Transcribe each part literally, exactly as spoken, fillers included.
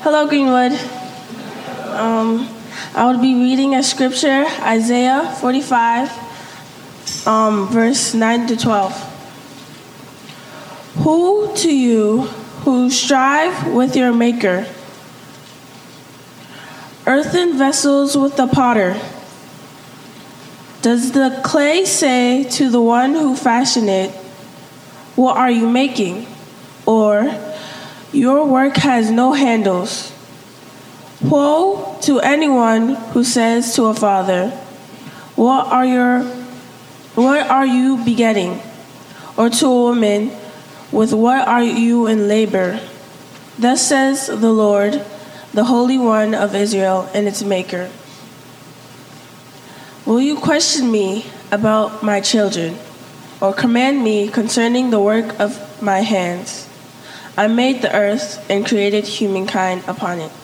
Hello, Greenwood. Um, I will be reading a scripture, Isaiah forty-five, um, verse nine to twelve. Who to you who strive with your maker, earthen vessels with the potter? Does the clay say to the one who fashioned it, what are you making? Or, your work has no handles. Woe to anyone who says to a father, what are your what are you begetting? Or to a woman, with what are you in labor? Thus says the Lord, the Holy One of Israel and its Maker. Will you question me about my children, or command me concerning the work of my hands? I made the earth and created humankind upon it.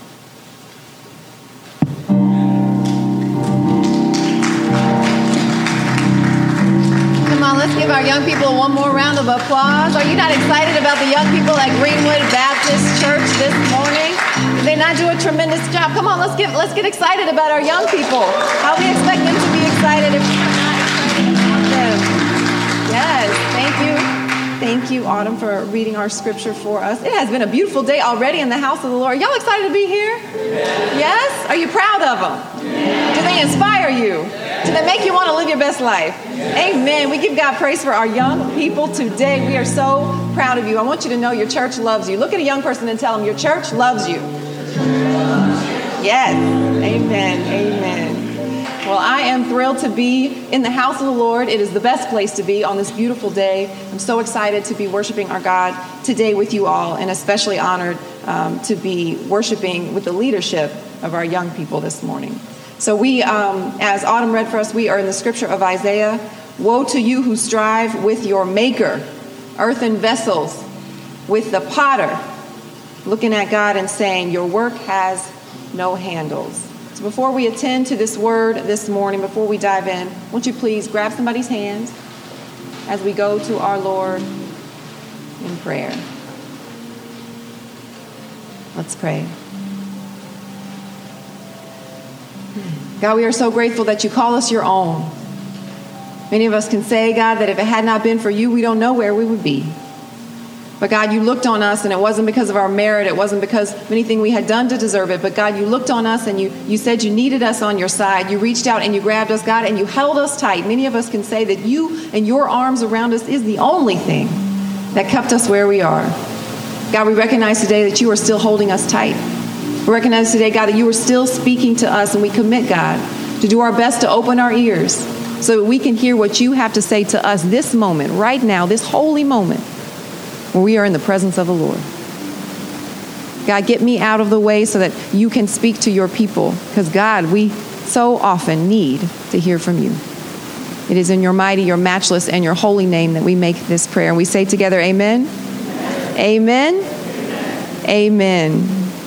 Come on, let's give our young people one more round of applause. Are you not excited about the young people at Greenwood Baptist Church this morning? Did they not do a tremendous job? Come on, let's get let's get excited about our young people. How we expect them to be excited if we're not excited about them? Yes, thank you. Thank you, Autumn, for reading our scripture for us. It has been a beautiful day already in the house of the Lord. Y'all excited to be here? Yes? yes? Are you proud of them? Yes. Do they inspire you? Yes. Do they make you want to live your best life? Yes. Amen. We give God praise for our young people today. We are so proud of you. I want you to know your church loves you. Look at a young person and tell them your church loves you. Yes. Amen. Amen. Well, I am thrilled to be in the house of the Lord. It is the best place to be on this beautiful day. I'm so excited to be worshiping our God today with you all, and especially honored um, to be worshiping with the leadership of our young people this morning. So we, um, as Autumn read for us, we are in the scripture of Isaiah. Woe to you who strive with your maker, earthen vessels, with the potter, looking at God and saying, your work has no handles. So before we attend to this word this morning, before we dive in, won't you please grab somebody's hand as we go to our Lord in prayer. Let's pray. God, we are so grateful that you call us your own. Many of us can say, God, that if it had not been for you, we don't know where we would be. But God, you looked on us, and it wasn't because of our merit. It wasn't because of anything we had done to deserve it. But God, you looked on us, and you, you said you needed us on your side. You reached out, and you grabbed us, God, and you held us tight. Many of us can say that you and your arms around us is the only thing that kept us where we are. God, we recognize today that you are still holding us tight. We recognize today, God, that you are still speaking to us, and we commit, God, to do our best to open our ears so that we can hear what you have to say to us this moment, right now, this holy moment, where we are in the presence of the Lord. God, get me out of the way so that you can speak to your people. Because God, we so often need to hear from you. It is in your mighty, your matchless, and your holy name that we make this prayer. And we say together, amen? Amen? Amen. Amen.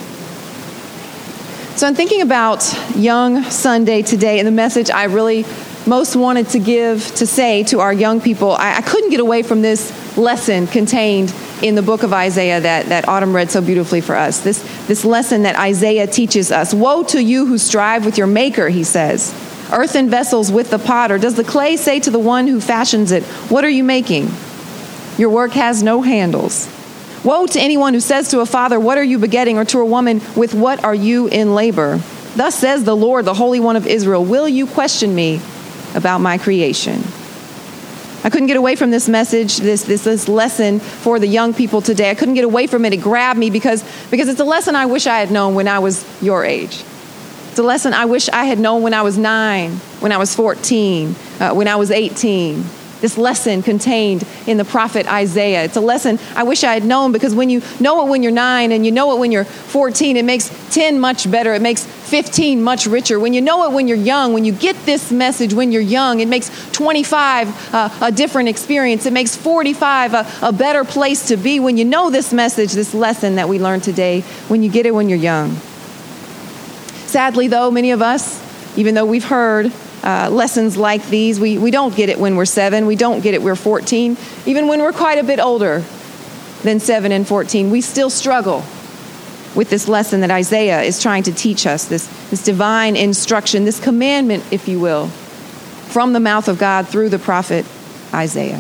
So I'm thinking about Young Sunday today, and the message I really most wanted to give, to say to our young people, I, I couldn't get away from this lesson contained in the book of Isaiah that, that Autumn read so beautifully for us. This, this lesson that Isaiah teaches us. Woe to you who strive with your maker, he says. Earthen vessels with the potter. Does the clay say to the one who fashions it, what are you making? Your work has no handles. Woe to anyone who says to a father, what are you begetting? Or to a woman, with what are you in labor? Thus says the Lord, the Holy One of Israel, will you question me about my creation? I couldn't get away from this message, this, this this lesson for the young people today. I couldn't get away from it. It grabbed me because, because it's a lesson I wish I had known when I was your age. It's a lesson I wish I had known when I was nine, when I was fourteen, uh, when I was eighteen. This lesson contained in the prophet Isaiah. It's a lesson I wish I had known, because when you know it when you're nine and you know it when you're fourteen, it makes ten much better. It makes fifteen much richer. When you know it when you're young, when you get this message when you're young, it makes twenty-five uh, a different experience. It makes forty-five a, a better place to be. When you know this message, this lesson that we learned today, when you get it when you're young. Sadly, though, many of us, even though we've heard Uh, lessons like these, we, we don't get it when we're seven. We don't get it when we're fourteen. Even when we're quite a bit older than seven and fourteen, we still struggle with this lesson that Isaiah is trying to teach us, this, this divine instruction, this commandment, if you will, from the mouth of God through the prophet Isaiah.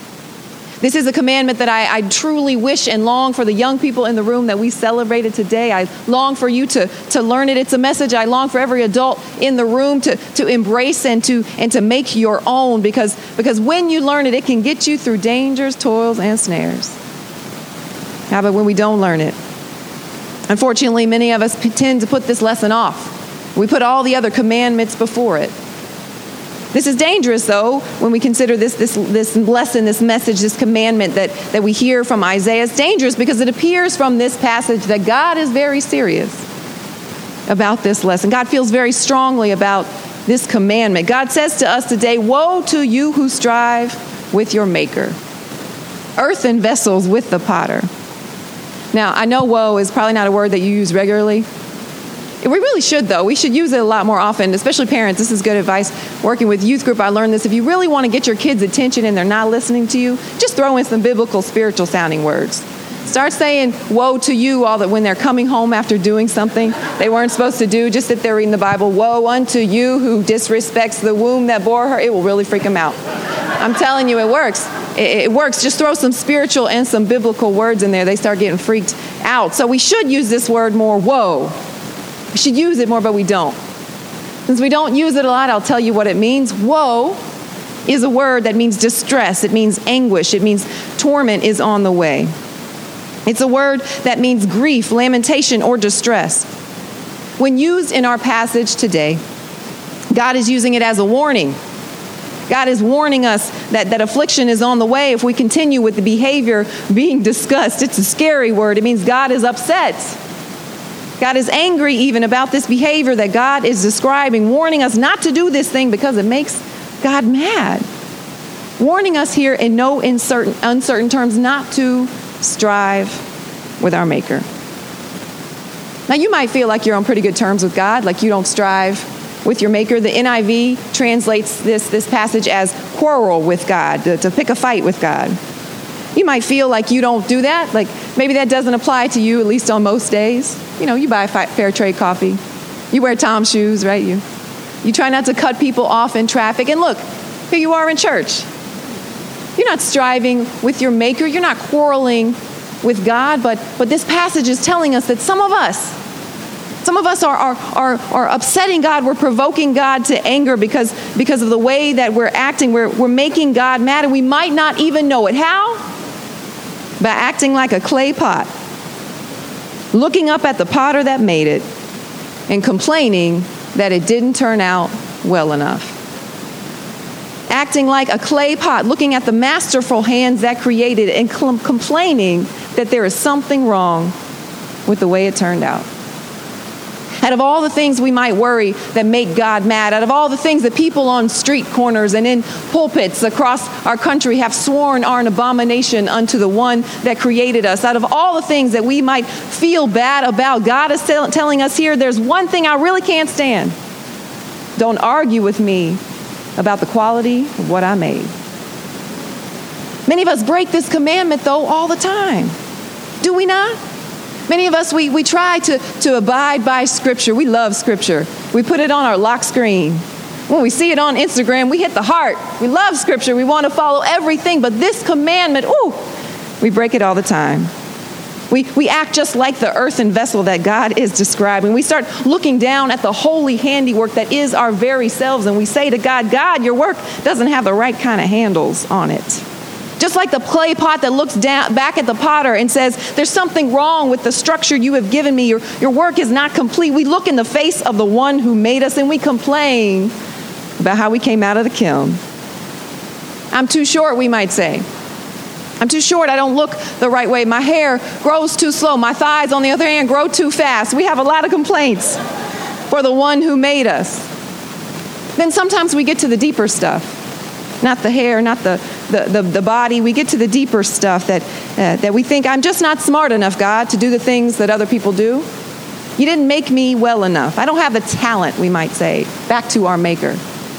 This is a commandment that I, I truly wish and long for the young people in the room that we celebrated today. I long for you to, to learn it. It's a message I long for every adult in the room to, to embrace and to, and to make your own, because, because when you learn it, it can get you through dangers, toils, and snares. How about when we don't learn it? Unfortunately, many of us tend to put this lesson off. We put all the other commandments before it. This is dangerous, though, when we consider this, this, this lesson, this message, this commandment that, that we hear from Isaiah. It's dangerous because it appears from this passage that God is very serious about this lesson. God feels very strongly about this commandment. God says to us today, "Woe to you who strive with your maker, earthen vessels with the potter." Now, I know woe is probably not a word that you use regularly. We really should, though. We should use it a lot more often, especially parents. This is good advice. Working with youth group, I learned this. If you really want to get your kids' attention and they're not listening to you, just throw in some biblical, spiritual-sounding words. Start saying, "Woe to you," all that when they're coming home after doing something they weren't supposed to do, just sit there reading the Bible. "Woe unto you who disrespects the womb that bore her." It will really freak them out. I'm telling you, it works. It, it works. Just throw some spiritual and some biblical words in there. They start getting freaked out. So we should use this word more, woe. We should use it more, but we don't. Since we don't use it a lot, I'll tell you what it means. Woe is a word that means distress. It means anguish. It means torment is on the way. It's a word that means grief, lamentation, or distress. When used in our passage today, God is using it as a warning. God is warning us that, that affliction is on the way if we continue with the behavior being discussed. It's a scary word. It means God is upset. God is angry even about this behavior that God is describing, warning us not to do this thing because it makes God mad. Warning us here in no uncertain, uncertain terms not to strive with our Maker. Now, you might feel like you're on pretty good terms with God, like you don't strive with your Maker. The N I V translates this, this passage as quarrel with God, to, to pick a fight with God. You might feel like you don't do that, like maybe that doesn't apply to you, at least on most days. You know, you buy fair trade coffee. You wear Tom's shoes, right? You, you try not to cut people off in traffic. And look, here you are in church. You're not striving with your Maker. You're not quarreling with God. But, but this passage is telling us that some of us, some of us are, are, are, are upsetting God. We're provoking God to anger because, because of the way that we're acting. We're, we're making God mad, and we might not even know it. How? By acting like a clay pot, looking up at the potter that made it and complaining that it didn't turn out well enough. Acting like a clay pot, looking at the masterful hands that created it and cl- complaining that there is something wrong with the way it turned out. Out of all the things we might worry that make God mad, out of all the things that people on street corners and in pulpits across our country have sworn are an abomination unto the one that created us, out of all the things that we might feel bad about, God is tell- telling us here, there's one thing I really can't stand. Don't argue with me about the quality of what I made. Many of us break this commandment, though, all the time. Do we not? Many of us, we, we try to, to abide by Scripture. We love Scripture. We put it on our lock screen. When we see it on Instagram, we hit the heart. We love Scripture. We want to follow everything. But this commandment, ooh, we break it all the time. We, we act just like the earthen vessel that God is describing. We start looking down at the holy handiwork that is our very selves, and we say to God, God, your work doesn't have the right kind of handles on it. Just like the clay pot that looks down, back at the potter and says, there's something wrong with the structure you have given me. Your, your work is not complete. We look in the face of the one who made us and we complain about how we came out of the kiln. I'm too short, we might say. I'm too short. I don't look the right way. My hair grows too slow. My thighs, on the other hand, grow too fast. We have a lot of complaints for the one who made us. Then sometimes we get to the deeper stuff. Not the hair, not the, the, the, the body. We get to the deeper stuff that, uh, that we think, I'm just not smart enough, God, to do the things that other people do. You didn't make me well enough. I don't have the talent, we might say, back to our Maker.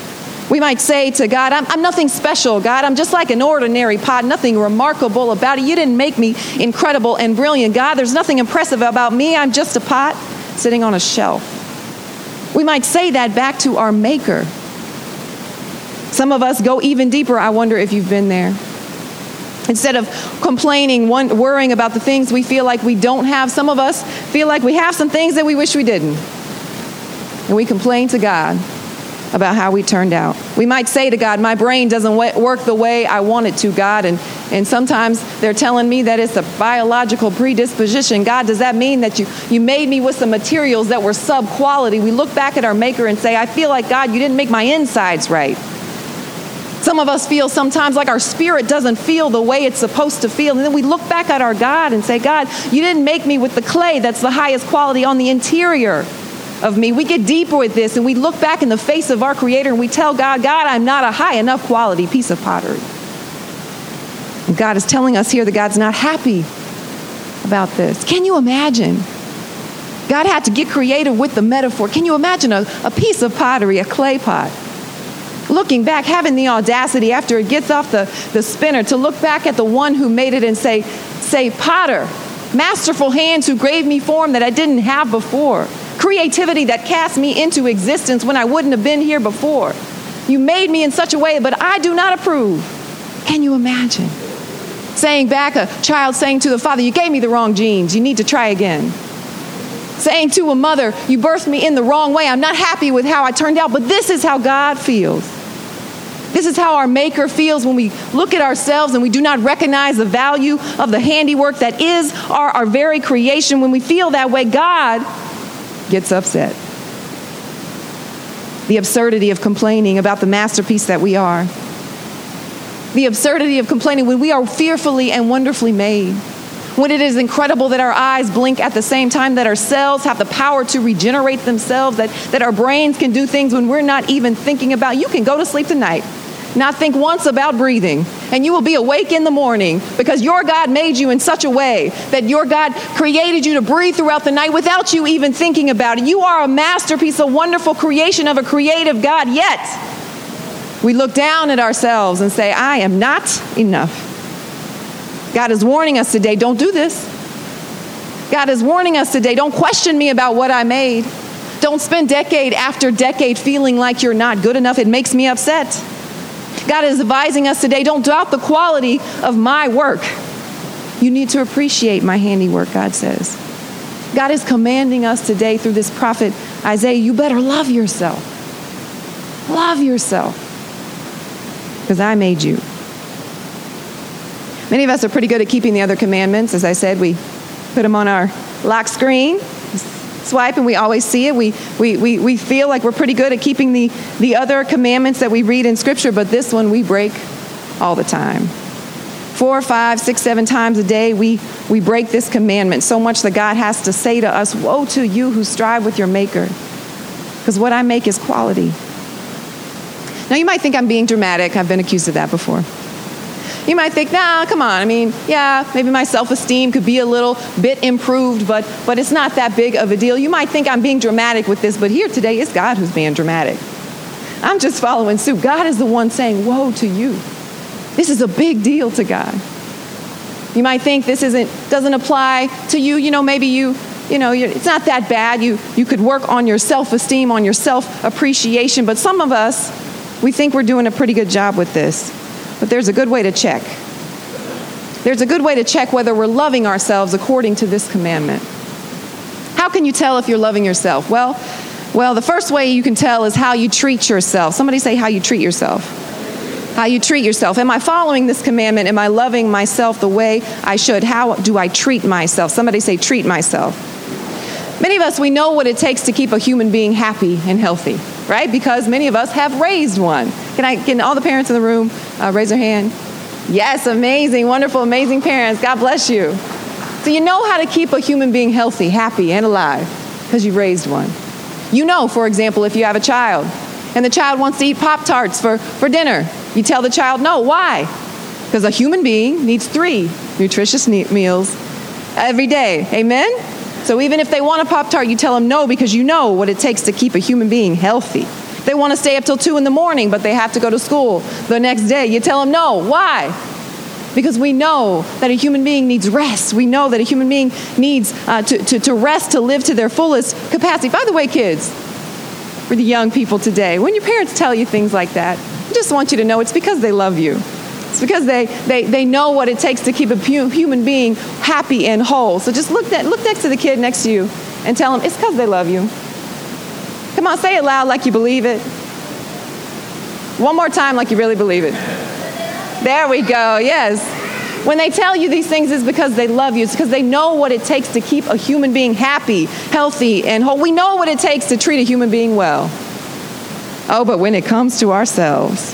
We might say to God, I'm, I'm nothing special, God. I'm just like an ordinary pot, nothing remarkable about it. You didn't make me incredible and brilliant, God. There's nothing impressive about me. I'm just a pot sitting on a shelf. We might say that back to our Maker. Some of us go even deeper. I wonder if you've been there. Instead of complaining, worrying about the things we feel like we don't have, some of us feel like we have some things that we wish we didn't. And we complain to God about how we turned out. We might say to God, my brain doesn't work the way I want it to, God. And, and sometimes they're telling me that it's a biological predisposition. God, does that mean that you, you made me with some materials that were sub-quality? We look back at our Maker and say, I feel like, God, you didn't make my insides right. Some of us feel sometimes like our spirit doesn't feel the way it's supposed to feel. And then we look back at our God and say, God, you didn't make me with the clay that's the highest quality on the interior of me. We get deeper with this and we look back in the face of our Creator and we tell God, God, I'm not a high enough quality piece of pottery. And God is telling us here that God's not happy about this. Can you imagine? God had to get creative with the metaphor. Can you imagine a, a piece of pottery, a clay pot? Looking back, having the audacity after it gets off the, the spinner to look back at the one who made it and say, say, Potter, masterful hands who gave me form that I didn't have before. Creativity that cast me into existence when I wouldn't have been here before. You made me in such a way, but I do not approve. Can you imagine? Saying back, a child saying to the father, you gave me the wrong genes. You need to try again. Saying to a mother, you birthed me in the wrong way. I'm not happy with how I turned out, but this is how God feels. This is how our Maker feels when we look at ourselves and we do not recognize the value of the handiwork that is our, our very creation. When we feel that way, God gets upset. The absurdity of complaining about the masterpiece that we are. The absurdity of complaining when we are fearfully and wonderfully made. When it is incredible that our eyes blink at the same time, that our cells have the power to regenerate themselves, that, that our brains can do things when we're not even thinking about. You can go to sleep tonight, not think once about breathing, and you will be awake in the morning because your God made you in such a way that your God created you to breathe throughout the night without you even thinking about it. You are a masterpiece, a wonderful creation of a creative God, yet we look down at ourselves and say, I am not enough. God is warning us today, don't do this. God is warning us today, don't question me about what I made. Don't spend decade after decade feeling like you're not good enough. It makes me upset. God is advising us today, don't doubt the quality of my work. You need to appreciate my handiwork, God says. God is commanding us today through this prophet Isaiah, you better love yourself. Love yourself. Because I made you. Many of us are pretty good at keeping the other commandments. As I said, we put them on our lock screen, swipe, and we always see it. We, we, we, we feel like we're pretty good at keeping the, the other commandments that we read in Scripture, but this one we break all the time. Four, five, six, seven times a day, we, we break this commandment so much that God has to say to us, woe to you who strive with your Maker, because what I make is quality. Now, you might think I'm being dramatic. I've been accused of that before. You might think, nah, come on. I mean, yeah, maybe my self-esteem could be a little bit improved, but, but it's not that big of a deal. You might think I'm being dramatic with this, but here today, it's God who's being dramatic. I'm just following suit. God is the one saying, woe to you. This is a big deal to God. You might think this isn't doesn't apply to you. You know, maybe you, you know, you're, it's not that bad. You, you could work on your self-esteem, on your self-appreciation, but some of us, we think we're doing a pretty good job with this. But there's a good way to check. There's a good way to check whether we're loving ourselves according to this commandment. How can you tell if you're loving yourself? Well, well, the first way you can tell is how you treat yourself. Somebody say how you treat yourself. How you treat yourself. Am I following this commandment? Am I loving myself the way I should? How do I treat myself? Somebody say treat myself. Many of us, we know what it takes to keep a human being happy and healthy, right? Because many of us have raised one. Can I, can all the parents in the room uh, raise their hand? Yes, amazing, wonderful, amazing parents. God bless you. So you know how to keep a human being healthy, happy, and alive because you raised one. You know, for example, if you have a child and the child wants to eat Pop-Tarts for, for dinner, you tell the child no. Why? Because a human being needs three nutritious meals every day. Amen? So even if they want a Pop-Tart, you tell them no because you know what it takes to keep a human being healthy. They want to stay up till two in the morning, but they have to go to school the next day. You tell them no. Why? Because we know that a human being needs rest. We know that a human being needs uh, to, to, to rest, to live to their fullest capacity. By the way, kids, for the young people today, when your parents tell you things like that, I just want you to know it's because they love you. It's because they, they, they know what it takes to keep a pu- human being happy and whole. So just look, that, look next to the kid next to you and tell them it's because they love you. Come on, say it loud like you believe it. One more time like you really believe it. There we go, yes. When they tell you these things, it's because they love you. It's because they know what it takes to keep a human being happy, healthy, and whole. We know what it takes to treat a human being well. Oh, but when it comes to ourselves,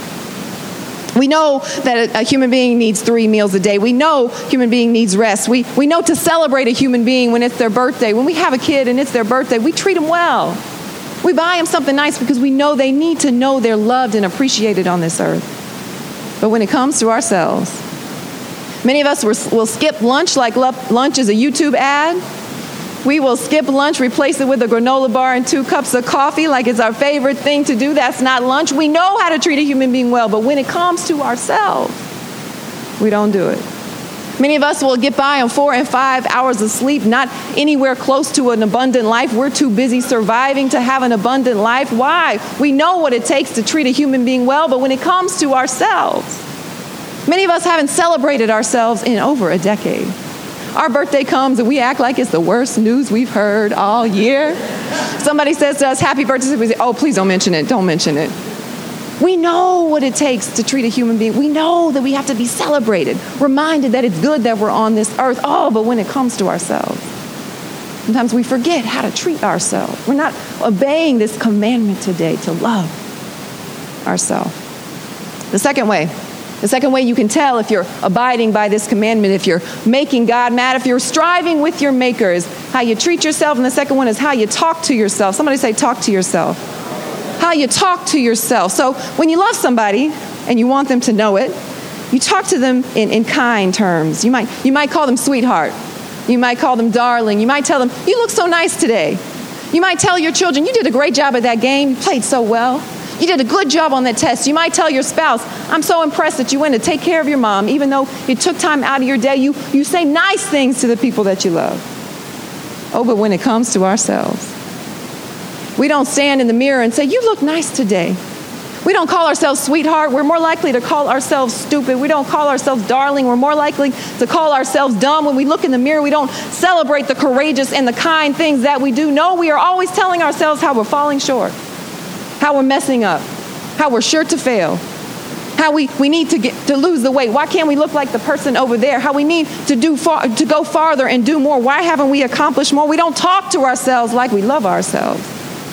we know that a human being needs three meals a day. We know a human being needs rest. We, we know to celebrate a human being when it's their birthday. When we have a kid and it's their birthday, we treat them well. We buy them something nice because we know they need to know they're loved and appreciated on this earth. But when it comes to ourselves, many of us will skip lunch like lunch is a YouTube ad. We will skip lunch, replace it with a granola bar and two cups of coffee like it's our favorite thing to do. That's not lunch. We know how to treat a human being well, but when it comes to ourselves, we don't do it. Many of us will get by on four and five hours of sleep, not anywhere close to an abundant life. We're too busy surviving to have an abundant life. Why? We know what it takes to treat a human being well, but when it comes to ourselves, many of us haven't celebrated ourselves in over a decade. Our birthday comes and we act like it's the worst news we've heard all year. Somebody says to us, happy birthday, we say, oh, please don't mention it, don't mention it. We know what it takes to treat a human being. We know that we have to be celebrated, reminded that it's good that we're on this earth. Oh, but when it comes to ourselves, sometimes we forget how to treat ourselves. We're not obeying this commandment today to love ourselves. The second way, the second way you can tell if you're abiding by this commandment, if you're making God mad, if you're striving with your maker, is how you treat yourself. And the second one is how you talk to yourself. Somebody say, talk to yourself. How you talk to yourself. So when you love somebody and you want them to know it, you talk to them in, in kind terms. You might, you might call them sweetheart. You might call them darling. You might tell them, you look so nice today. You might tell your children, you did a great job at that game. You played so well. You did a good job on that test. You might tell your spouse, I'm so impressed that you went to take care of your mom, even though it took time out of your day. You, you say nice things to the people that you love. Oh, but when it comes to ourselves, we don't stand in the mirror and say, you look nice today. We don't call ourselves sweetheart. We're more likely to call ourselves stupid. We don't call ourselves darling. We're more likely to call ourselves dumb. When we look in the mirror, we don't celebrate the courageous and the kind things that we do. No, we are always telling ourselves how we're falling short, how we're messing up, how we're sure to fail, how we, we need to get to lose the weight. Why can't we look like the person over there? How we need to do far, to go farther and do more. Why haven't we accomplished more? We don't talk to ourselves like we love ourselves.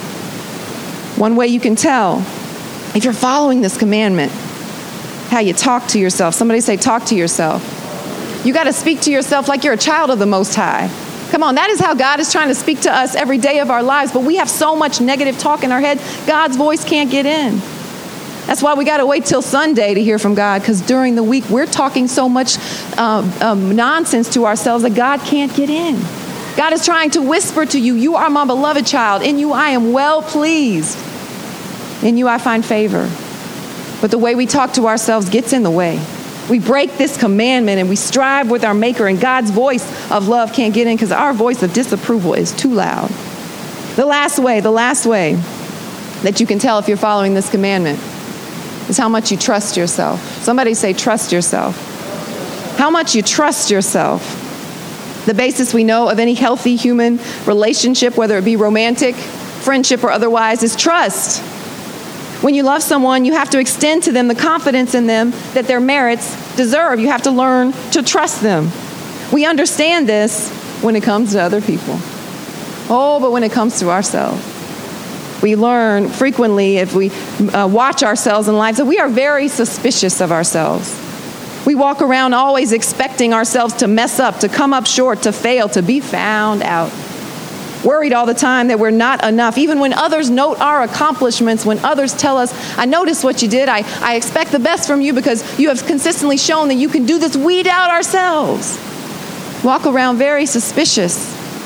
One way you can tell if you're following this commandment, how you talk to yourself. Somebody say, talk to yourself. You got to speak to yourself like you're a child of the Most High. Come on, that is how God is trying to speak to us every day of our lives, but we have so much negative talk in our head, God's voice can't get in. That's why we got to wait till Sunday to hear from God, because during the week we're talking so much uh, um, nonsense to ourselves that God can't get in. God is trying to whisper to you, you are my beloved child. In you I am well pleased. In you I find favor. But the way we talk to ourselves gets in the way. We break this commandment and we strive with our maker, and God's voice of love can't get in because our voice of disapproval is too loud. The last way, the last way that you can tell if you're following this commandment is how much you trust yourself. Somebody say, trust yourself. How much you trust yourself. The basis we know of any healthy human relationship, whether it be romantic, friendship, or otherwise, is trust. When you love someone, you have to extend to them the confidence in them that their merits deserve. You have to learn to trust them. We understand this when it comes to other people. Oh, but when it comes to ourselves, we learn frequently, if we uh, watch ourselves in life, that we are very suspicious of ourselves. We walk around always expecting ourselves to mess up, to come up short, to fail, to be found out. Worried all the time that we're not enough. Even when others note our accomplishments, when others tell us, I noticed what you did, I, I expect the best from you because you have consistently shown that you can do this, we doubt ourselves. Walk around very suspicious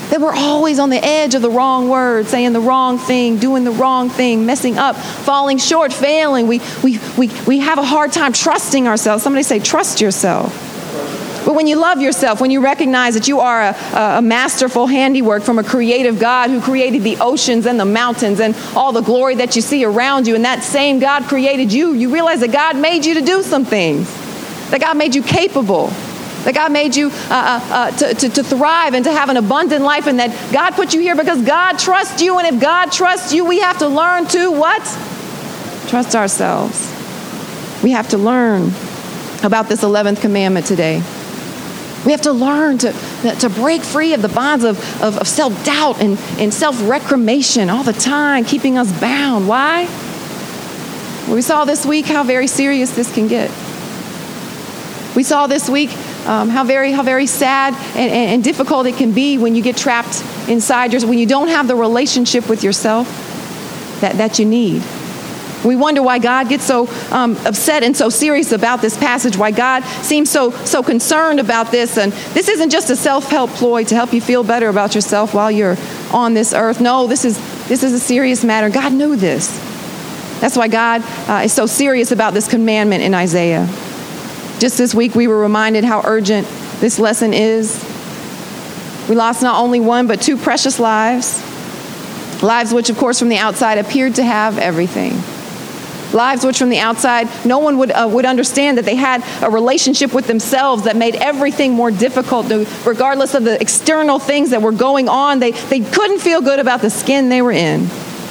That we're always on the edge of the wrong word, saying the wrong thing, doing the wrong thing, messing up, falling short, failing. We, we, we, we have a hard time trusting ourselves. Somebody say, trust yourself. But when you love yourself, when you recognize that you are a, a masterful handiwork from a creative God who created the oceans and the mountains and all the glory that you see around you, and that same God created you, you realize that God made you to do some things, that God made you capable, that God made you uh, uh, to, to, to thrive and to have an abundant life, and that God put you here because God trusts you. And if God trusts you, we have to learn to what? Trust ourselves. We have to learn about this eleventh commandment today. We have to learn to, to break free of the bonds of, of, of self-doubt and, and self-reclamation all the time, keeping us bound. Why? Well, we saw this week how very serious this can get. We saw this week um, how very how very sad and, and, and difficult it can be when you get trapped inside yourself, when you don't have the relationship with yourself that, that you need. We wonder why God gets so um, upset and so serious about this passage, why God seems so so concerned about this. And this isn't just a self-help ploy to help you feel better about yourself while you're on this earth. No, this is this is a serious matter. God knew this. That's why God uh, is so serious about this commandment in Isaiah. Just this week, we were reminded how urgent this lesson is. We lost not only one, but two precious lives. Lives which, of course, from the outside appeared to have everything. Lives which from the outside, no one would uh, would understand that they had a relationship with themselves that made everything more difficult. Regardless of the external things that were going on, they, they couldn't feel good about the skin they were in.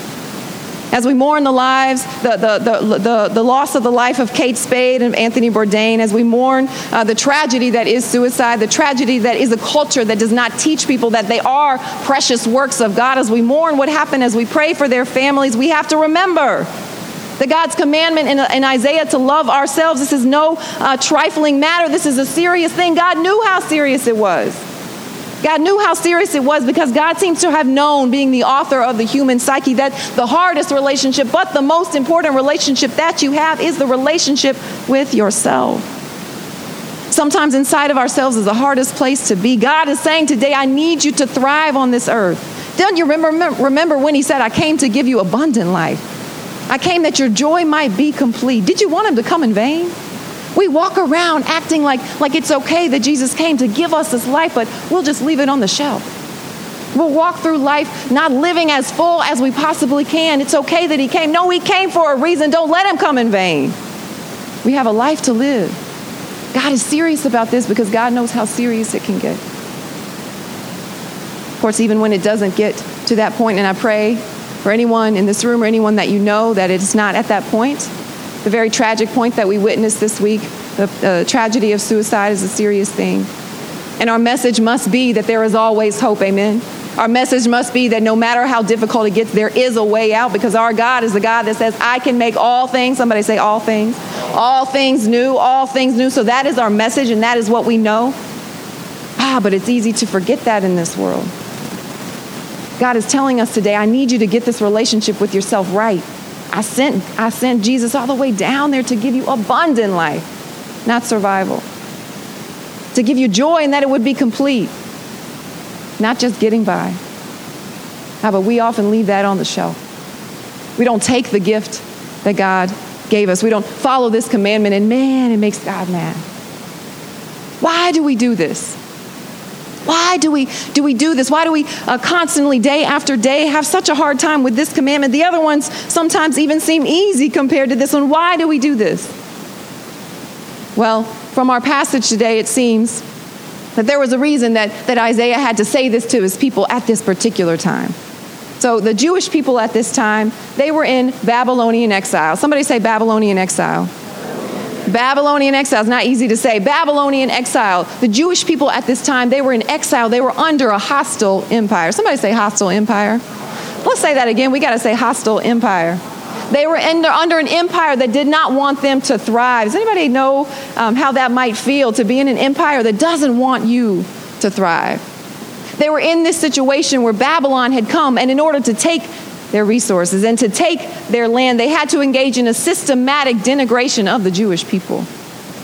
As we mourn the lives, the, the, the, the, the loss of the life of Kate Spade and Anthony Bourdain, as we mourn uh, the tragedy that is suicide, the tragedy that is a culture that does not teach people that they are precious works of God, as we mourn what happened, as we pray for their families, we have to remember that God's commandment in, in Isaiah to love ourselves, this is no uh, trifling matter. This is a serious thing. God knew how serious it was. God knew how serious it was because God seems to have known, being the author of the human psyche, that the hardest relationship, but the most important relationship that you have is the relationship with yourself. Sometimes inside of ourselves is the hardest place to be. God is saying today, I need you to thrive on this earth. Don't you remember, remember when he said, I came to give you abundant life. I came that your joy might be complete. Did you want him to come in vain? We walk around acting like, like it's okay that Jesus came to give us this life, but we'll just leave it on the shelf. We'll walk through life not living as full as we possibly can. It's okay that he came. No, he came for a reason. Don't let him come in vain. We have a life to live. God is serious about this because God knows how serious it can get. Of course, even when it doesn't get to that point, and I pray for anyone in this room or anyone that you know that it's not at that point, the very tragic point that we witnessed this week, the uh, tragedy of suicide is a serious thing. And our message must be that there is always hope, amen? Our message must be that no matter how difficult it gets, there is a way out because our God is the God that says, I can make all things, somebody say all things, all things new, all things new. So that is our message and that is what we know. Ah, but it's easy to forget that in this world. God is telling us today, I need you to get this relationship with yourself right. I sent, I sent Jesus all the way down there to give you abundant life, not survival. To give you joy and that it would be complete, not just getting by. Ah, but we often leave that on the shelf. We don't take the gift that God gave us. We don't follow this commandment and man, it makes God mad. Why do we do this? Why do we do we do this? Why do we uh, constantly, day after day, have such a hard time with this commandment? The other ones sometimes even seem easy compared to this one. Why do we do this? Well, from our passage today, it seems that there was a reason that, that Isaiah had to say this to his people at this particular time. So the Jewish people at this time, they were in Babylonian exile. Somebody say Babylonian exile. Babylonian exile is not easy to say. Babylonian exile. The Jewish people at this time, they were in exile. They were under a hostile empire. Somebody say hostile empire. Let's say that again. We got to say hostile empire. They were under, under an empire that did not want them to thrive. Does anybody know um, how that might feel to be in an empire that doesn't want you to thrive? They were in this situation where Babylon had come, and in order to take their resources and to take their land, they had to engage in a systematic denigration of the Jewish people.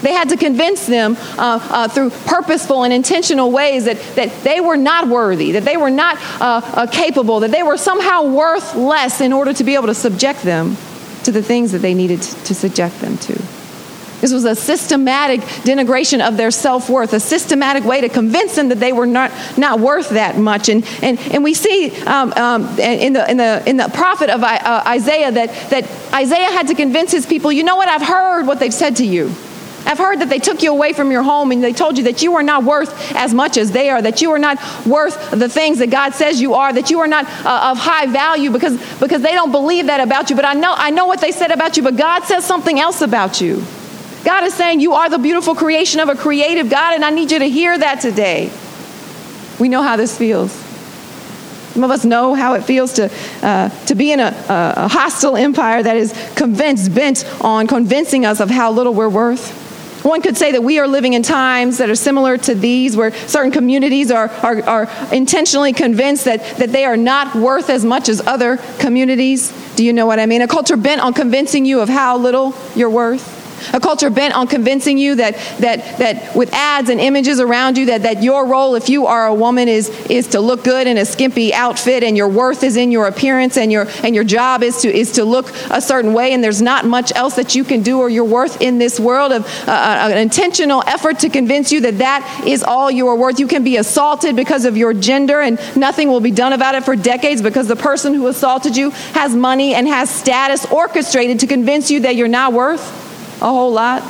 They had to convince them uh, uh, through purposeful and intentional ways that, that they were not worthy, that they were not uh, uh, capable, that they were somehow worth less in order to be able to subject them to the things that they needed to subject them to. This was a systematic denigration of their self-worth, a systematic way to convince them that they were not, not worth that much. And, and, and we see um, um, in, the, in, the, in the prophet of uh, Isaiah that, that Isaiah had to convince his people, you know what, I've heard what they've said to you. I've heard that they took you away from your home and they told you that you are not worth as much as they are, that you are not worth the things that God says you are, that you are not uh, of high value because, because they don't believe that about you. But I know, I know what they said about you, but God says something else about you. God is saying you are the beautiful creation of a creative God, and I need you to hear that today. We know how this feels. Some of us know how it feels to uh, to be in a, a hostile empire that is convinced, bent on convincing us of how little we're worth. One could say that we are living in times that are similar to these, where certain communities are, are, are intentionally convinced that, that they are not worth as much as other communities. Do you know what I mean? A culture bent on convincing you of how little you're worth. A culture bent on convincing you that that that with ads and images around you that, that your role, if you are a woman, is is to look good in a skimpy outfit, and your worth is in your appearance, and your and your job is to is to look a certain way, and there's not much else that you can do or your worth in this world. Of uh, an intentional effort to convince you that that is all you are worth. You can be assaulted because of your gender, and nothing will be done about it for decades because the person who assaulted you has money and has status orchestrated to convince you that you're not worth a whole lot.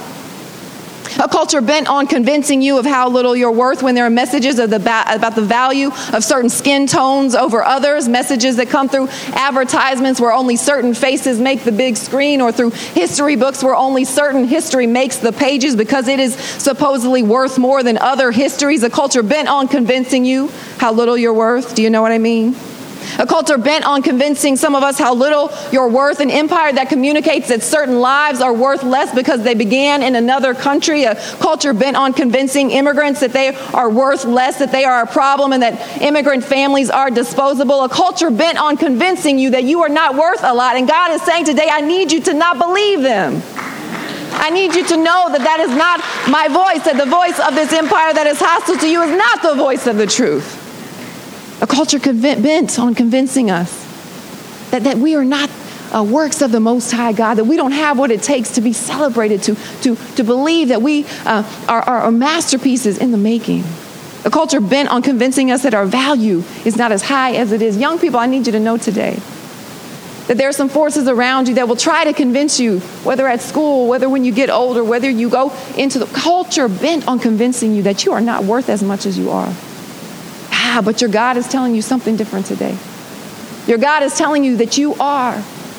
A culture bent on convincing you of how little you're worth when there are messages of the ba- about the value of certain skin tones over others, messages that come through advertisements where only certain faces make the big screen, or through history books where only certain history makes the pages because it is supposedly worth more than other histories. A culture bent on convincing you how little you're worth. Do you know what I mean? A culture bent on convincing some of us how little you're worth. An empire that communicates that certain lives are worth less because they began in another country. A culture bent on convincing immigrants that they are worth less, that they are a problem, and that immigrant families are disposable. A culture bent on convincing you that you are not worth a lot. And God is saying today, I need you to not believe them. I need you to know that that is not my voice, that the voice of this empire that is hostile to you is not the voice of the truth. A culture conv- bent on convincing us that, that we are not uh, works of the Most High God, that we don't have what it takes to be celebrated, to, to, to believe that we uh, are, are masterpieces in the making. A culture bent on convincing us that our value is not as high as it is. Young people, I need you to know today that there are some forces around you that will try to convince you, whether at school, whether when you get older, whether you go into the culture bent on convincing you that you are not worth as much as you are. Ah, but your God is telling you something different today. Your God is telling you that you are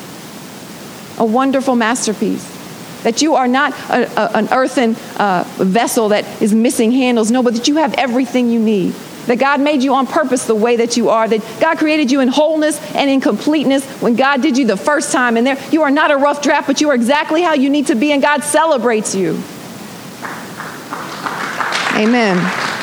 a wonderful masterpiece, that you are not a, a, an earthen uh, vessel that is missing handles. No, but that you have everything you need. That God made you on purpose the way that you are. That God created you in wholeness and in completeness when God did you the first time. And there, you are not a rough draft, but you are exactly how you need to be, and God celebrates you. Amen.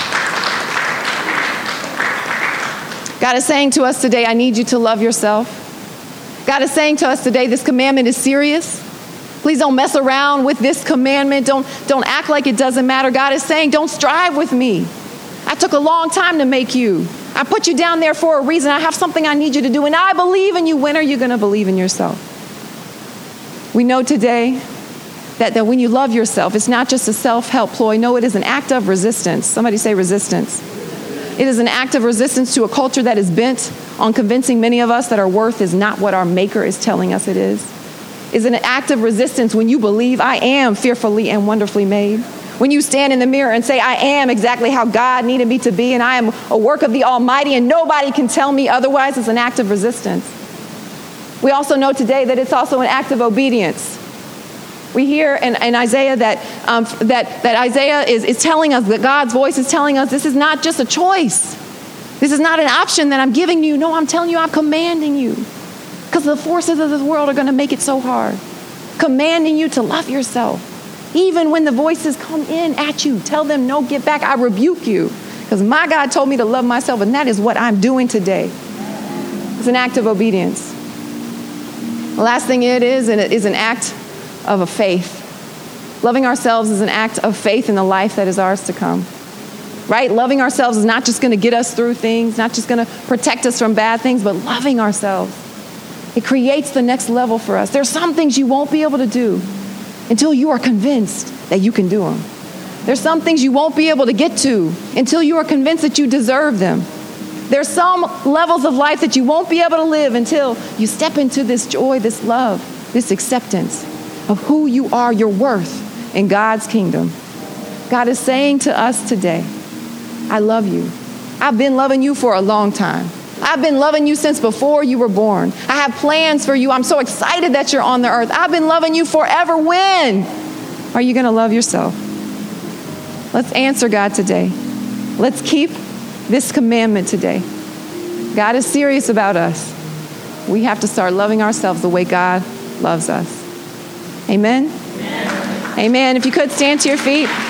God is saying to us today, I need you to love yourself. God is saying to us today, this commandment is serious. Please don't mess around with this commandment. Don't, don't act like it doesn't matter. God is saying, don't strive with me. I took a long time to make you. I put you down there for a reason. I have something I need you to do, and I believe in you. When are you going to believe in yourself? We know today that, that when you love yourself, it's not just a self-help ploy. No, it is an act of resistance. Somebody say resistance. It is an act of resistance to a culture that is bent on convincing many of us that our worth is not what our Maker is telling us it is. It's an act of resistance when you believe I am fearfully and wonderfully made. When you stand in the mirror and say, I am exactly how God needed me to be, and I am a work of the Almighty, and nobody can tell me otherwise, it's an act of resistance. We also know today that it's also an act of obedience. We hear in, in Isaiah that, um, that, that Isaiah is, is telling us, that God's voice is telling us, this is not just a choice. This is not an option that I'm giving you. No, I'm telling you, I'm commanding you. Because the forces of this world are going to make it so hard. Commanding you to love yourself. Even when the voices come in at you, tell them, no, get back. I rebuke you. Because my God told me to love myself, and that is what I'm doing today. It's an act of obedience. The last thing it is, and it is an act of a faith. Loving ourselves is an act of faith in the life that is ours to come. Right? Loving ourselves is not just going to get us through things, not just going to protect us from bad things, but loving ourselves. It creates the next level for us. There's some things you won't be able to do until you are convinced that you can do them. There's some things you won't be able to get to until you are convinced that you deserve them. There's some levels of life that you won't be able to live until you step into this joy, this love, this acceptance of who you are, your worth in God's kingdom. God is saying to us today, I love you. I've been loving you for a long time. I've been loving you since before you were born. I have plans for you. I'm so excited that you're on the earth. I've been loving you forever. When are you going to love yourself? Let's answer God today. Let's keep this commandment today. God is serious about us. We have to start loving ourselves the way God loves us. Amen? Amen. Amen. If you could stand to your feet.